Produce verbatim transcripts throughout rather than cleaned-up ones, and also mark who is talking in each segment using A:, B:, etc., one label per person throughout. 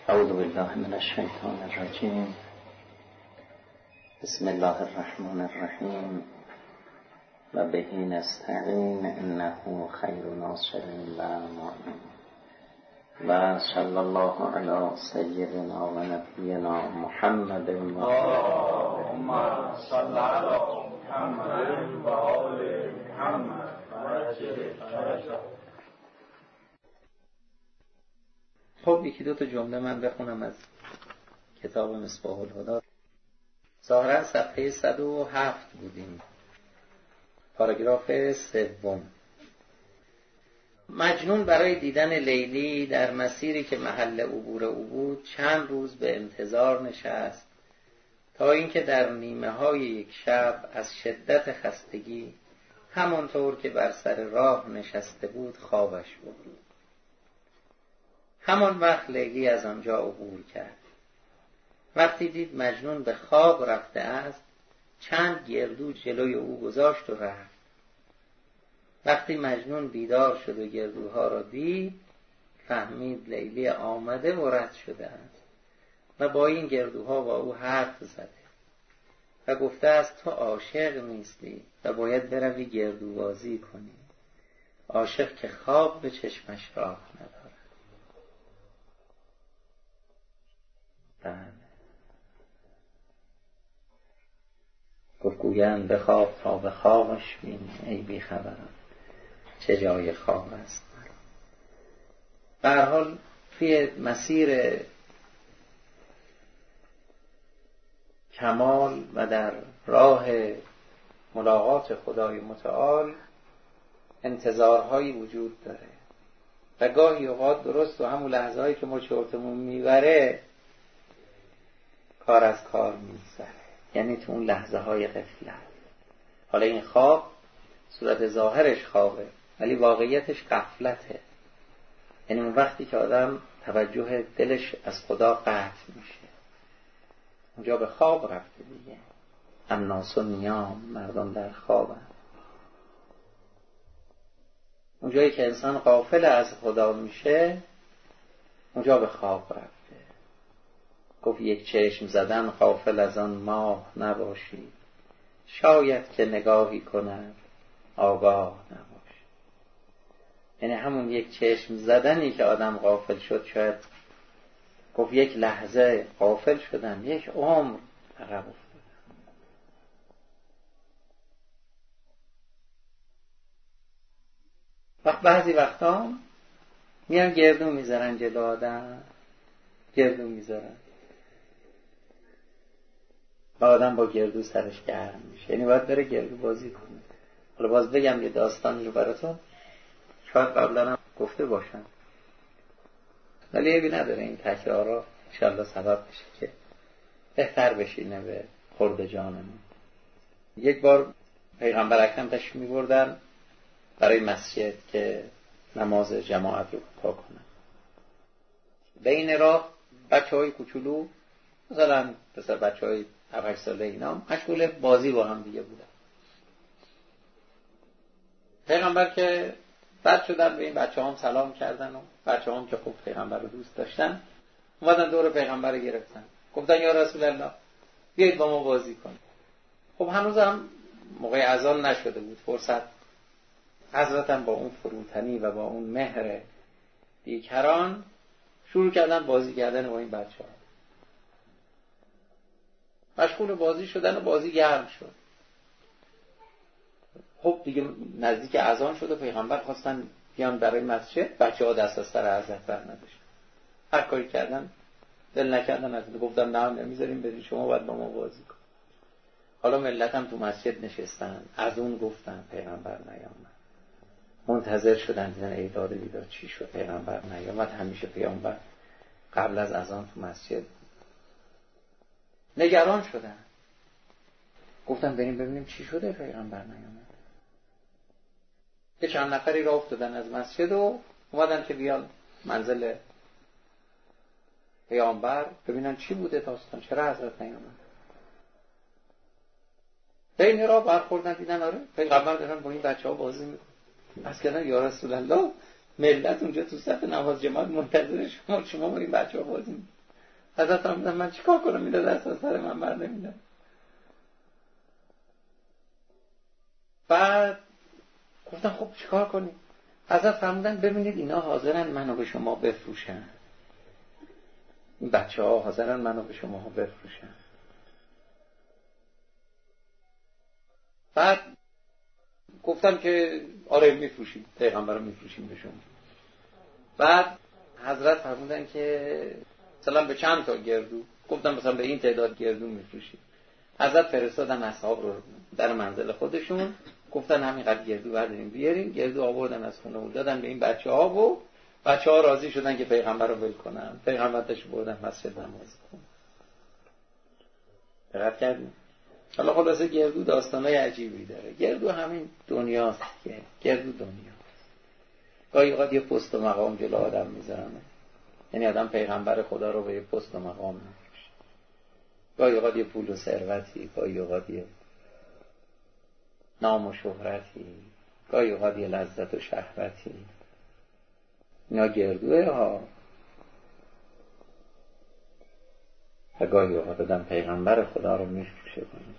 A: اعوذ بالله من الشیطان الرجیم. بسم الله الرحمن الرحیم و به نستعین انه خیر ناصر و معین و صلی الله علی سیدنا و نبینا محمد و
B: اللهم صل علی محمد و آل محمد و عجل فرجهم.
A: خب یکی دو تا جمله من بخونم از کتاب مصباح الهدی. ظاهرا صفحه صد و هفت بودیم، پاراگراف سوم. مجنون برای دیدن لیلی در مسیری که محل عبور او بود چند روز به انتظار نشست تا اینکه در نیمه های یک شب از شدت خستگی همانطور که بر سر راه نشسته بود خوابش برد. همان وقت لیلی از آنجا عبور کرد. وقتی دید مجنون به خواب رفته است چند گردو جلوی او گذاشت و رفت. وقتی مجنون بیدار شد و گردوها را دید فهمید لیلی آمده و رد شده است و با این گردوها با او حرف زده و گفته است تو عاشق نیستی و باید بروی گردوبازی کنی. عاشق که خواب به چشمش راه ندارد. گفت گویند به خواب تا به خوابش بین ای بی خبران چه جای خواب است. به هر حال توی مسیر کمال و در راه ملاقات خدای متعال انتظارهایی وجود داره و گاهی اوقات درست و همون لحظه هایی که ما چرتمون میبره کار از کار میگذره، یعنی تو اون لحظه های غفلت. حالا این خواب صورت ظاهرش خوابه ولی واقعیتش غفلته، یعنی اون وقتی که آدم توجه دلش از خدا قطع میشه اونجا به خواب رفته دیگه. الناس نیام، مردم در خوابن. اونجایی که انسان غافل از خدا میشه اونجا به خواب رفته. گفت یک چشم زدن غافل از آن ماه نباشی، شاید که نگاهی کند آگاه نباشی. یعنی همون یک چشم زدنی که آدم غافل شد، شاید گفت یک لحظه غافل شدن یک عمر عقب افتادن. وقت بعضی وقتا میان گردو میذارن جلو آدم، گردو میذارن و آدم با گردو سرش گرم میشه، یعنی باید بره گردو بازی کنه. حالا باز بگم یه داستانی رو براتون، شاید قبلا هم گفته باشم ولی عیبی نداره این تکرارا انشالله سبب بشه که بهتر بشینه به خورد جانمون. یک بار پیغمبر اکرم تشریف می‌بردن برای مسجد که نماز جماعت رو پا کنن. بین راه بچه‌های کوچولو مثلا مثلا بچه‌های هفت هشت ساله اینا مشغول بازی با هم دیگه بودن. پیغمبر که بعد شدن به این بچه‌ها هم سلام کردن و بچه‌ها هم که خوب پیغمبر رو دوست داشتن اومدن دور پیغمبر رو گرفتن، گفتن یا رسول الله بیایید با ما بازی کنید. خب هنوز هم موقع اذان نشده بود فرصت. حضرت هم با اون فروتنی و با اون مهر بیکران شروع کردن بازی کردن با این بچه‌ها. مشغول بازی شدن و بازی گرم شد. خب دیگه نزدیک اذان شد و پیغمبر خواستن بیان برای مسجد، بچه‌ها دست از سر حضرت بر نداشتن. هر کاری کردن دل نکردن، از گفتن نه نمیذاریم برید، شما باید با ما بازی کن. حالا ملت هم تو مسجد نشستن، از اون گفتن پیغمبر نیامد. منتظر شدن دیدن ای داده بیداد چی شد پیغمبر نیامد. همیشه پیغمبر قبل از اذان تو مسجد. نگران شدن، گفتن بریم ببینیم چی شده پیغمبر نیامد. یه چند نفری راه افتادن از مسجد و اومدن که بیان منزل پیغمبر ببینن چی بوده داستان، چرا حضرت نیامد. بین راه برخوردن دیدن آره پیغمبر دارن با این بچه‌ها بازی میکنن. پس کردن یا رسول الله ملت اونجا تو صف نماز جماعت منتظر شما، شما با این بچه‌ها بازی میکنید. حضرت فرمودن من چیکار کنم اینو دست از سر من بر نمیدارم. بعد گفتن خب چیکار کنیم؟ حضرت فرمودن ببینید اینا حاضرن منو به شما بفروشن، این بچه ها حاضرن منو به شما بفروشن. بعد گفتم که آره میفروشیم، پیغمبر رو میفروشیم به شما. بعد حضرت فرمودن که مثلا به چند تا گردو؟ گفتم مثلا به این تعداد گردو میفروشیم. حضرت فرستادن اصحاب رو در منزل خودشون، گفتن همینقدر گردو برداریم بیاریم. گردو آوردن از خونه و دادن به این بچه ها و بچه ها راضی شدن که پیغمبر رو ول کنن. پیغمبرش بردن مسجد نماز کن. دقت کردیم؟ حالا خلاصه گردو داستانای عجیبی داره. گردو همین دنیاست که گردو دنیاست. گاهی اوقات یه پست و مقام جلو آدم میذارن، یعنی آدم پیغمبر خدا رو به یه پست و مقام میفروشه. گاهی اوقات یه پول و ثروتی، گاهی اوقات یه نام و شهرتی، گاهی اوقات یه لذت و شهوتی. اینا گردوه ها. و گاهی اوقات آدم پیغمبر خدا رو میفروشه کنه.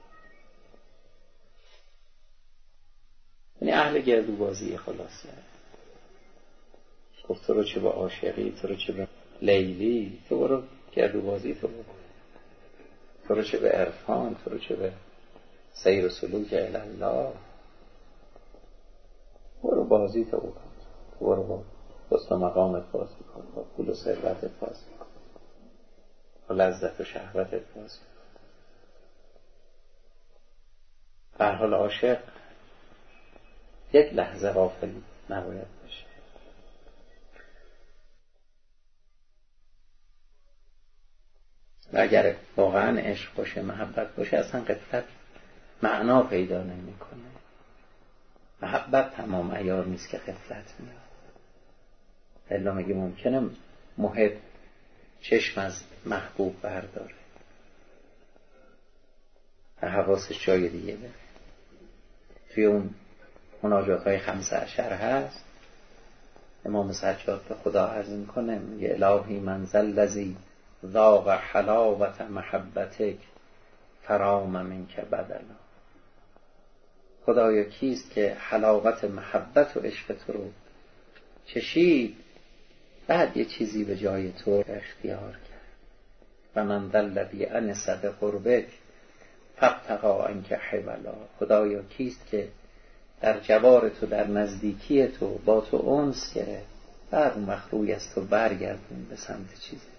A: یعنی اهل گردو بازی خلاصه. گفت تو رو چه به عاشقی، تو رو چه به لیلی، تو برو گردو بازی، تو برو تو رو چه به عرفان، تو رو چه به سیر و سلوک الله، برو بازی تو بکن، برو با پست و مقامت بازی کن، با پول و ثروتت بازی کن، با لذت و شهوتت بازی کن. به هر حال عاشق یک لحظه غافل نباید بشه. و اگر واقعا عشق باشه، محبت باشه، اصلا غفلت معنا پیدا نمیکنه. محبت تمام عیار نیست که غفلت میاد. الا مگه ممکنه محب چشم از محبوب برداره و حواسش جای دیگه بره؟ توی اون مناجات های خمسه عشر هست، امام سجاد به خدا عرض میکنه، میگه الهی من ذا الذی ذاق حلاوت محبتک فرام منک بدلا. خدایا کیست که حلاوت محبت و عشق تو رو چشید بعد یه چیزی به جای تو اختیار کرد. و من ذا الذی انس بقربک فابتغى عنک حولا. خدایا کیست که در جوار تو، در نزدیکی تو، با تو انس گرفت بعد مخروی از تو برگردون به سمت چیزی.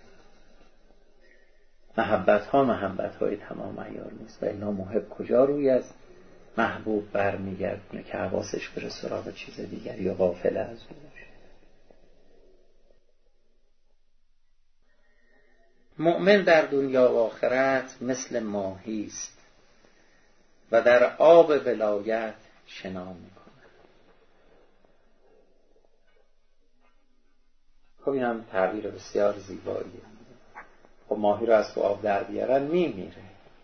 A: محبت ها محبت های تمام عیار نیست و اینا محب کجا روی از محبوب برمیگردونه که حواسش بره سراغ چیز دیگر یا غافل از او باشه. مؤمن در دنیا و آخرت مثل ماهی است و در آب ولایت شنا میکنه. خب این هم تعبیر بسیار زیباییه. خب ماهی رو از تو آب در بیارن میمیره.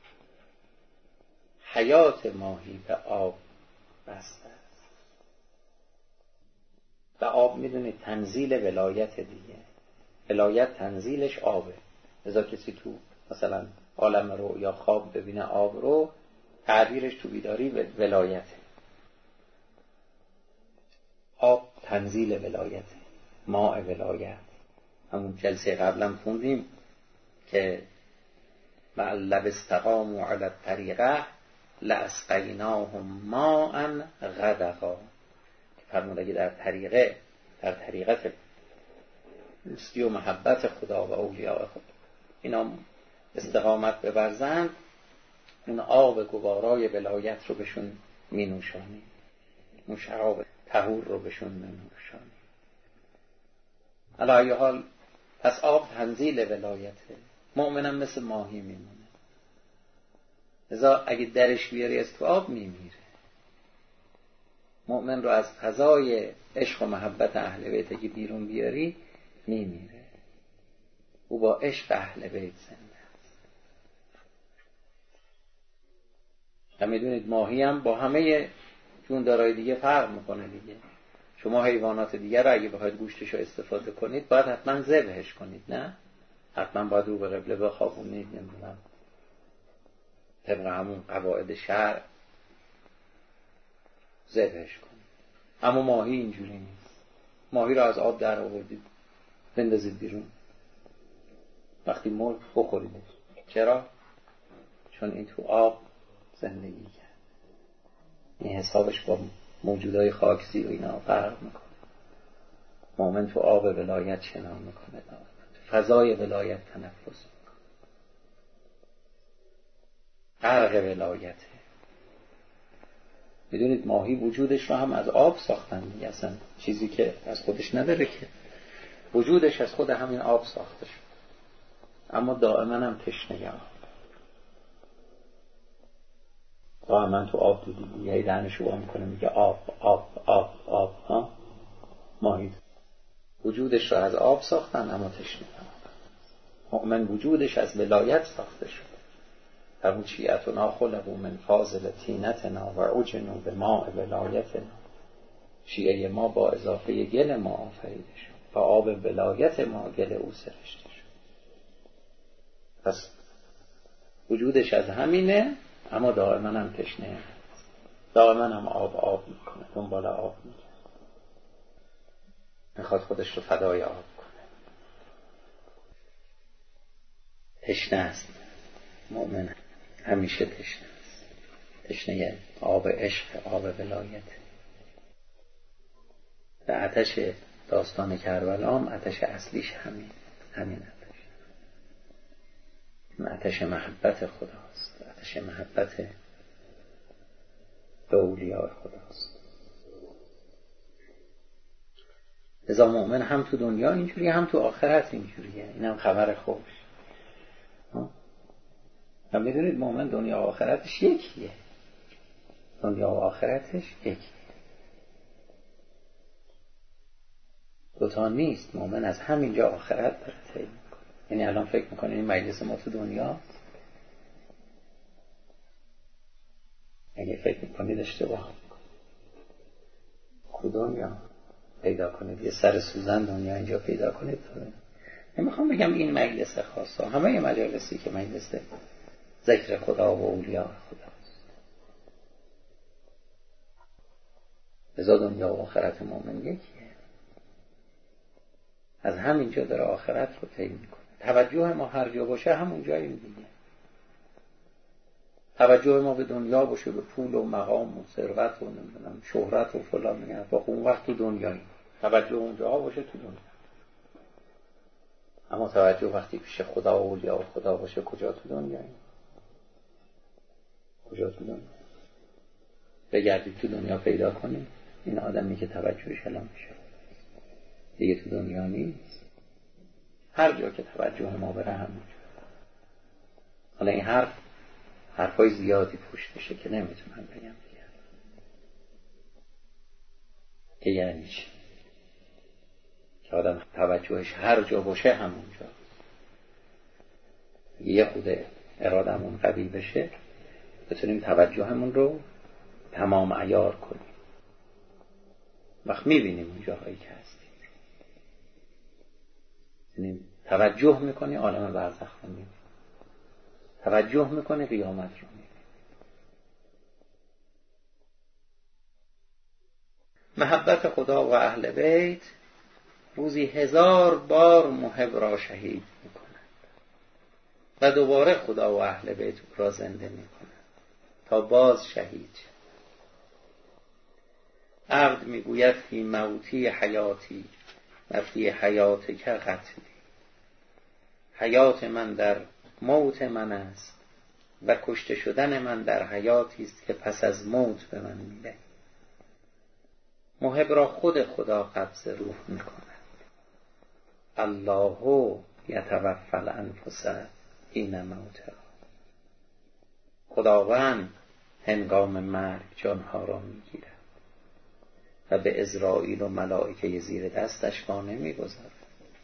A: حیات ماهی به آب بسته است. و آب میدونید تنزیل ولایت دیگه. ولایت تنزیلش آبه. لذا کسی تو مثلا عالم رو یا خواب ببینه آب رو، تعبیرش تو بیداری ولایته. آب تنزیل ولایته، ماء ولایت. همون جلسه قبلا خوندیم که لو استقاموا علی الطریقه لاسقیناهم ماء غدقا. فرمود اگه در طریقه در طریقت دوستی و محبت خدا و اولیاء خدا اینا استقامت بورزند، اون آب گوارای ولایت رو بهشون می نوشانیم، اون شراب طهور رو بهشون می نوشانیم. علی ای حال پس آب تنزیل ولایته. مؤمنم مثل ماهی میمونه. لذا اگه درش بیاری از تو آب میمیره. مؤمن رو از فضای عشق و محبت اهل بیت اگه بیرون بیاری میمیره. او با عشق اهل بیت زنده است. و میدونید ماهی هم با همه جوندارای دیگه فرق میکنه دیگه. شما حیوانات دیگه رو اگه بخواید گوشتش رو استفاده کنید باید حتما ذبحش کنید، نه؟ حتما باید رو به قبله بخوابونید، نمیدونم طبق همون قواعد شرع ذبحش کنید. اما ماهی اینجوری نیست. ماهی رو از آب در آوردید بندازید بیرون، وقتی مرد بخوریدش. چرا؟ چون این تو آب زندگی کرد. این حسابش با موجودای خاکزی و اینا فرق میکنه. مومن تو آب ولایت شنا میکنه، فضای ولایت تنفس میکنه، غرق ولایته. میدونید ماهی وجودش رو هم از آب ساختن دیگه، اصلا چیزی که از خودش نداره که، وجودش از خود همین آب ساخته شد، اما دائما هم تشنه آب. دائما تو آب دیدی یه دهنشو وا میکنه میگه آب آب آب آب. ها ماهی وجودش رو از آب ساختن اما تشنه آب. مؤمن وجودش از ولایت ساخته شد. همون شیعتنا خلقو من فاضل طینتنا و عجنوا بماء ولایتنا. شیعه ما با اضافه گل ما آفریده شد، با آب ولایت ما گل او سرشته شد. پس وجودش از همینه، اما دائما هم تشنه، دائما هم آب آب میکنه، دنبال آب میکنه، میخواد خودش رو فدای آب کنه. تشنه است مؤمن، همیشه تشنه است. تشنه آب عشق، آب ولایت. و آتش داستان کربلا هم آتش اصلیش همین همین آتش. این آتش محبت خداست، آتش محبت به اولیاء خداست. لذا مؤمن هم تو دنیا اینجوریه، هم تو آخرت اینجوریه. اینم خبر خوش. و میدونید مؤمن دنیا و آخرتش یکیه. دنیا و آخرتش یکیه، دوتا نیست. مؤمن از همینجا آخرت داره طی میکنه. یعنی الان فکر میکنه این مجلس ما تو دنیا، اگه فکر میکنید اشتباه تو دنیا پیدا کنید، یه سر سوزن دنیا اینجا پیدا کنید. نمیخوام بگم این مجلس خاصه، همه مجالسی که مجلس ذکر خدا و اولیاء خداست. لذا دنیا و آخرت مؤمن یکیه. از همینجا داره آخرت رو طی میکنه. توجه ما هر جا باشه همون جاییم دیگه. توجه ما به دنیا باشه، به پول و مقام و ثروت و نمیدونم شهرت و فلان، میگن با اون وقت تو دنیاییم. توجه اونجا باشه تو دنیا. اما توجه وقتی پیش خدا و اولیاء و خدا باشه کجا تو دنیاییم؟ کجا تو دنیا؟ بگردید تو دنیا پیدا کنید این آدمی که توجهش الان میشه دیگه تو دنیا نیست. هر جا که توجه ما بره همونجا. حالا این حرف حرفای زیادی پشتشه که نمیتونم بگم دیگه. که یعنی چی؟ که آدم توجهش هر جا باشه همونجا. یه خود ارادمون قوی بشه بتونیم توجهمون رو تمام عیار کنیم. وقت میبینیم اون جاهایی که هستیم، یعنی توجه میکنی عالم برزخ رو میبینی، توجه میکنی قیامت رو میبینی. محبت خدا و اهل بیت روزی هزار بار محب را شهید میکنند و دوباره خدا و اهل بیت را زنده میکنند تا باز شهید شد. عبد میگوید فی موتی حیاتی و فی حیات که قتلی. حیات من در موت من است و کشته شدن من در حیاتی است که پس از موت به من میده. محب را خود خدا قبض روح میکند. الله یتوفی الانفس حین موتها. خداوند هنگام مرگ جانها را میگیرد و به عزراییل و ملائکه زیر دستش وانه میگذارد.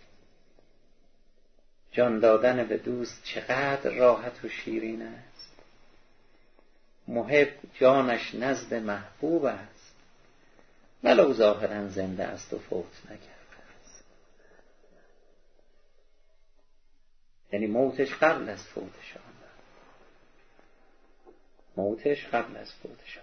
A: جان دادن به دوست چقدر راحت و شیرین است. محب جانش نزد محبوب است ولو ظاهرا زنده. زنده است و فوت نکرده است. یعنی موتش قبل از فوت شاه، موتش قبل از فوت شاه.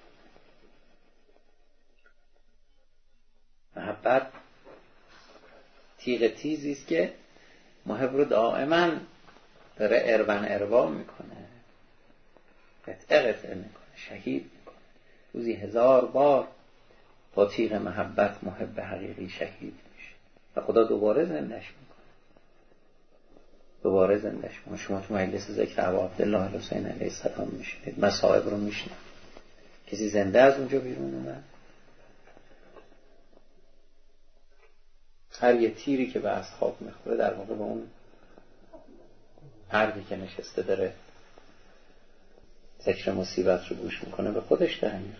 A: محبت تیغ تیزی است که محب رو دائما داره اروان اروا میکنه، قطعه قطعه میکنه، شهید میکنه. روزی هزار بار با تیغ محبت محب حقیقی شهید میشه و خدا دوباره زندش میکنه، دوباره زندش میکنه. شما تو مجلس ذکر ابا عبدالله الحسین علیه السلام میشینید، مصائب رو میشنید، کسی زنده از اونجا بیرون اومد؟ هر یه تیری که به اصحاب میخوره در واقع به اون مردی که نشسته داره ذکر مصیبت رو گوش میکنه به خودش در میخوره.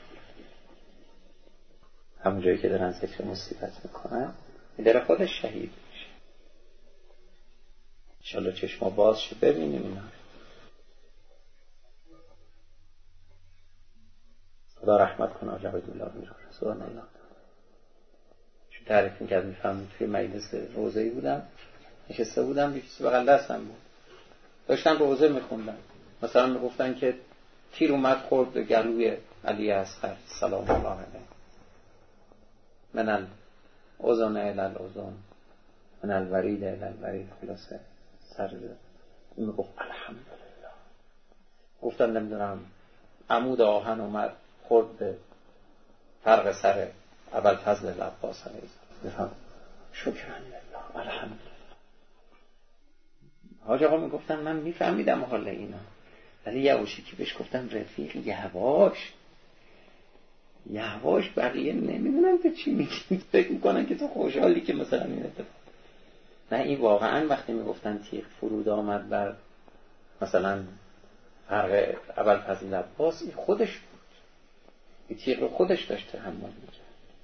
A: همون جایی که دارن ذکر مصیبت میکنن داره خودش شهید میشه. انشالله چشما باز شد ببینیم اینا. خدا رحمت کنه آقا جوادالله میرون سبحان الله. چون تعریف میکرد میفهمید توی مجلس روزه‌ای بودم، نشسته بودم، یکی بغل دستم بود، داشتن روزه میخوندن، مثلا میگفتن که تیر اومد خورد به گلوی علی اصغر سلام الله علیه، من الاذن الی الاذن من الورید الی الورید، خلاصه سر زد. این میگفت الحمدلله. گفتم نمیدونم عمود آهن اومد خورد به فرق سر ابوالفضل العباس علیه السلام، شکرا لله الحمدلله. حاج آقا میگفتن من میفهمیدم حال اینا، ولی یواشی که بهش گفتم رفیق یواش یواش، بقیه نمیدونم به چی میگی، فکر میکنن که تو خوشحالی که مثلا این اتفاق. نه، این واقعا وقتی میگفتن تیغ فرود آمد بر مثلا فرق ابوالفضل العباس، این خودش بود، این تیغ رو خودش داشت تحمل میکرد.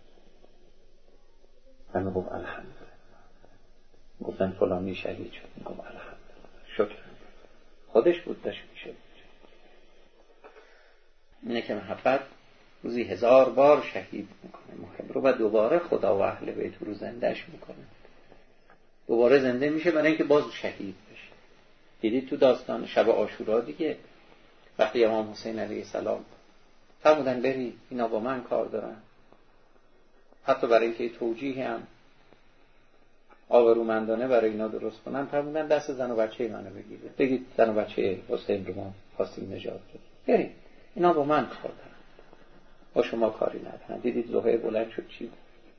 A: و میگفت الحمدلله. گفتن فلانی شهید شد، میگفت الحمدلله شکر، خودش بود داشت میشه. اینه که محبت روزی هزار بار شهید میکنه محب رو و دوباره خدا و اهل بیت رو زندهش میکنه، دوباره زنده میشه برای اینکه باز شهید بشه. دیدید تو داستان شب عاشورا دیگه، وقتی امام حسین علیه السلام فرمودن بری اینا با من کار دارن، حتی برای اینکه توجیه هم آبرومندانه برای اینا درست کنن، فرمودن دست زن و بچه منو بگیرید، بگید زن و بچه حسین رو ما خواستیم نجات بدیم، برید اینا با من کار دارن، با شما کاری ندارن. دیدید زهیر بلند شد چی بود؟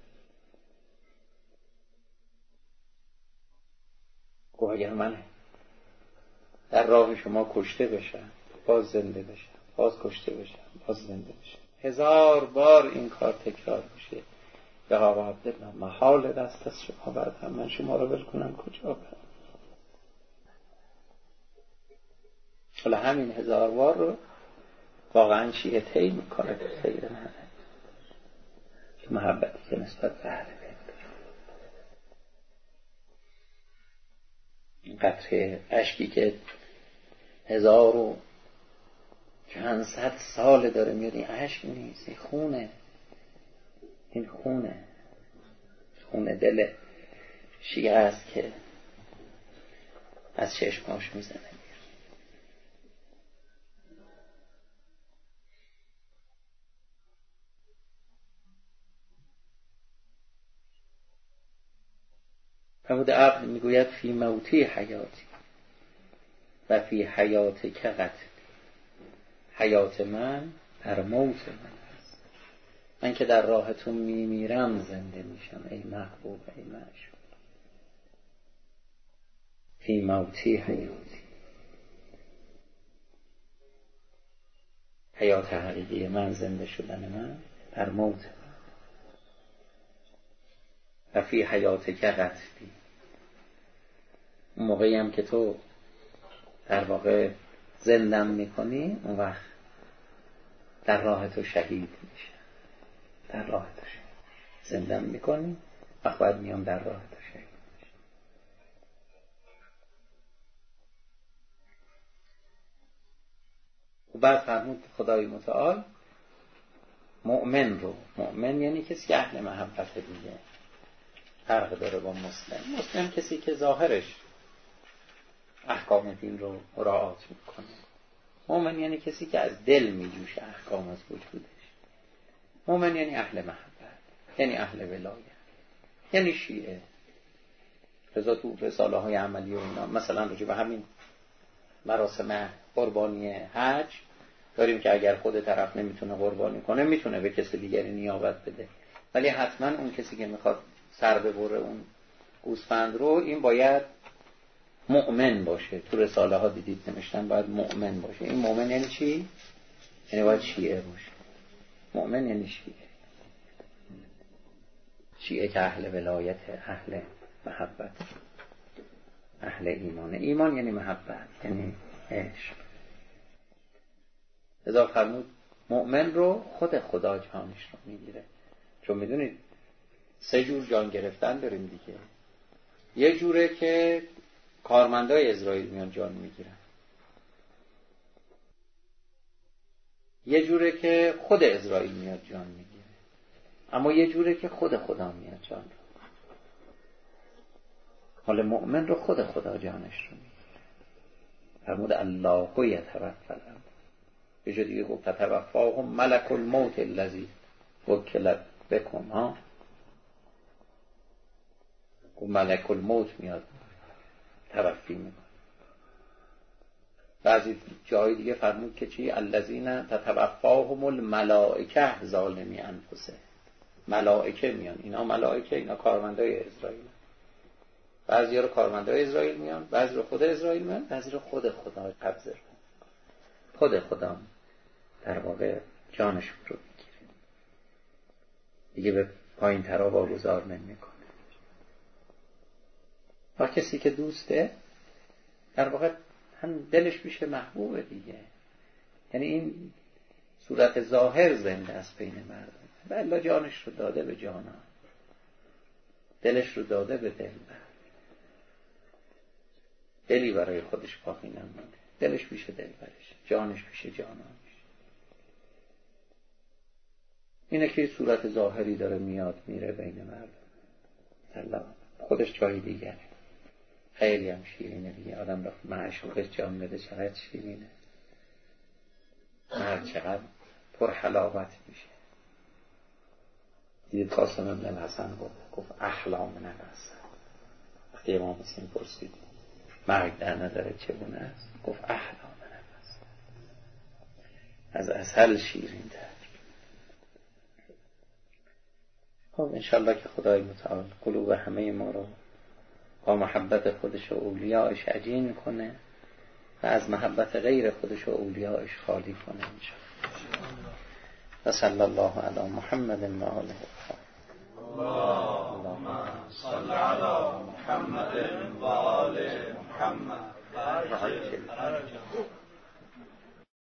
A: گفت اگر من در راه شما کشته بشم باز زنده بشم، باز کشته بشم باز زنده بشم، هزار بار این کار تکرار میشه، به آقا عبدالله محال دست از شما بعد هم من شما رو ول کنم کجا برم؟ حالا همین هزار بار رو واقعا شیعه طی میکنه به خیر منه، که محبتی که نسبت به اهل بیت داره. این قطره اشکی که هزار و چند صد سال داره میاد، این اشک نیست، این خونه، این خونه خونه دل شیعه است که از چشماش میزنه. فرمود عقل میگوید فی موتی حیاتی و فی حیات که قتلی، حیات من در موت من است، من که در راهتون میمیرم زنده میشم ای محبوب ای معشوق. فی موتی حیاتی، حیات حقیقی من، زنده شدن من در موت من. و فی حیات که قتلی، اون موقعی هم که تو در واقع زندم میکنی، اون وقت در راه تو شهید میشه، در راه تو شهید زندم میکنی، وقت باید میام در راه تو شهید میشه. و بعد فرمود خدای متعال مؤمن رو، مؤمن یعنی کسی که اهل محبت دیگه، فرق داره با مسلم. مسلم کسی که ظاهرش احکام احکام دین رو مراعات میکنه. مؤمن یعنی کسی که از دل میجوشه احکام از وجودش. مؤمن یعنی اهل محبت، یعنی اهل ولایت، یعنی شیعه. رضا تو رساله های عملی و اینا مثلا راجع به همین مراسم قربانی حج داریم که اگر خود طرف نمیتونه قربانی کنه میتونه به کسی دیگری نیابت بده، ولی حتما اون کسی که میخواد سر ببره اون گوسفند رو این باید مؤمن باشه. تو رساله ها دیدید نوشتن باید مؤمن باشه. این مؤمن یعنی چی؟ یعنی باید شیعه باشه. مؤمن یعنی شیعه. شیعه که اهل ولایت، اهل محبت، اهل ایمان. ایمان یعنی محبت، یعنی عشق. لذا فرمود مؤمن رو خود خدا جانش رو میگیره. چون میدونید سه جور جان گرفتن داریم دیگه. یه جوره که کارمندای اسرائیل میان جان میگیرن، یه جوره که خود اسرائیل میاد جان میگیره، اما یه جوره که خود خدا میاد جان رو. حال مؤمن رو خود خدا جانش رو میگیره. فرمود الله یتوفی. یه جا دیگه گفت تتوفاهم ملک الموت الذی وکل بکم. ها گفت ملک الموت میاد توفی میکنه. بعضی جای دیگه فرمود که چی؟ الذین تتوفاهم الملائکه ظالمی انفسهم. ملائکه میان، اینا ملائکه، اینا کارمندای اسرائیل. بعضی ها رو کارمندای اسرائیل میان، بعضی رو خود اسرائیل میان، بعضی رو خود خدا قبض رو خود خدا در واقع جانشون رو میگیره دیگه، به پایین ترا واگذار نمیکنه. و کسی که دوسته در واقع هم دلش میشه محبوب دیگه. یعنی این صورت ظاهر زنده است بین مردم. و الا جانش رو داده به جانا، دلش رو داده به دل. دلی برای خودش باقی نمونده، دلش میشه دل برش، جانش میشه جانانش. اینه که صورت ظاهری داره میاد میره بین مردم، خودش جای دیگره. خیلی هم شیرینه دیگه. آدم رفت معشوقش جان بده چقدر شیرینه، هر چقدر پر حلاوت میشه. دیدید قاسم ابن الحسن گفت گفت احلا من العسل. وقتی امام حسین پرسید مرگ در نداره چگونه است، گفت احلا من العسل. از عسل شیرین تر. خب انشالله که خدای متعال قلوب همه ما رو با محبت خودش و اولیاءش عجین کنه و از محبت غیر خودش و اولیاءش خالی کنه انشالله. و صلی الله علی محمد و آله
B: اللهم صل علی محمد و آل محمد.